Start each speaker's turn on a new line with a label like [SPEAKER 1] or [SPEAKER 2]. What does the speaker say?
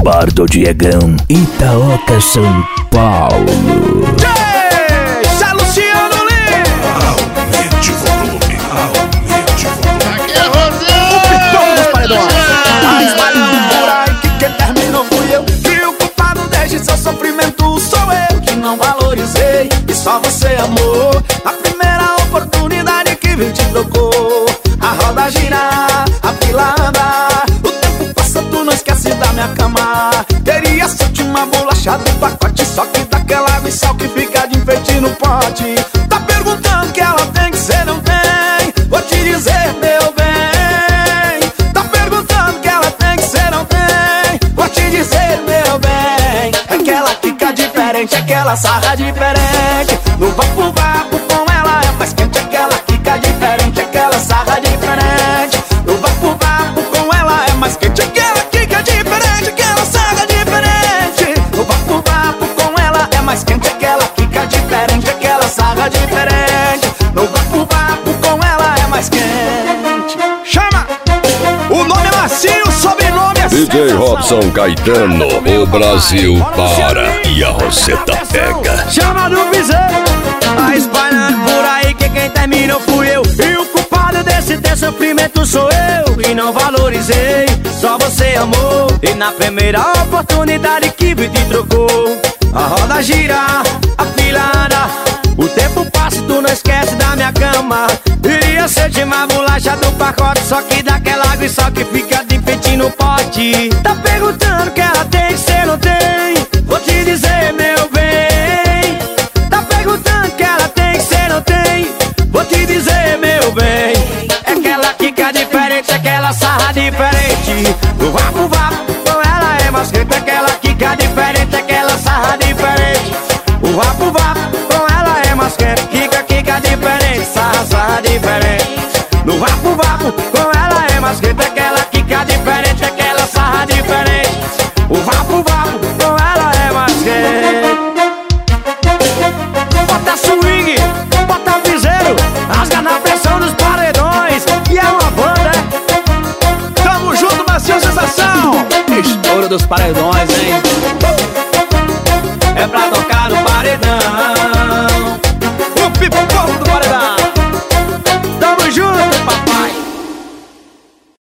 [SPEAKER 1] bar do Diegão, Itaoca, São Paulo.
[SPEAKER 2] Deixa Luciano Lima.
[SPEAKER 3] Aumente o volume, aumente o volume.
[SPEAKER 4] Aqui é Rosé.
[SPEAKER 2] O pitão dos paredões. Tá espalhando por aí que quem terminou fui eu. Que o culpado desde seu sofrimento sou eu. Que não valorizei e só você amou. A primeira oportunidade que viu te trocou. A roda gira, a fila anda. O tempo passa, tu não esquece da minha cama. Queria ser uma bolacha do pacote, só que daquela água e sal que fica de enfeite no pote. Tá perguntando que ela tem que ser, não tem. Vou te dizer, meu bem. Tá perguntando que ela tem que ser, não tem. Vou te dizer, meu bem. É que ela fica diferente, é que ela sarra diferente. No vapo vapo com ela é mais quente, é que ela fica diferente, é que ela sarra diferente. No vapo vapo com ela é mais quente, é que ela fica diferente, é que ela sarra diferente. No vapo vapo com ela é mais quente, é que ela fica diferente, é que ela sarra diferente. No vapo vapo com ela é mais quente. Chama! O nome é macio, o sobrenome é
[SPEAKER 5] DJ Robson Caetano, o Brasil para e a Roseta pega.
[SPEAKER 2] Chama do piseiro. Tá espalhando por aí que quem terminou fui eu. E o culpado desse teu sofrimento sou eu. E não valorizei, só você amou. E na primeira oportunidade que vi te trocou. A roda gira, a fila anda. O tempo passa e tu não esquece da minha cama. Iria ser de uma bolacha do pacote, só que daquela água e sal que fica de enfeite no pote. Tá perguntando que ela tem que ser, não tem. Vou te dizer, meu bem. Tá perguntando que ela tem que ser, não tem. Vou te dizer, meu bem. É que ela fica diferente, é que ela sarra diferente. No vapo vapo com ela é mais quente, é que ela fica diferente, é que ela sarra diferente. O vapo vapo com ela é mais quente, fica diferente, sarra diferente. No vapo vapo com ela é mais quente, é que ela fica diferente, é que ela sarra diferente. O vapo vapo com ela é mais quente. Bota swing, bota piseiro, rasga na pressão dos paredões. E é uma banda, é? Tamo junto, Macio Sensação. Estouro dos paredões, hein?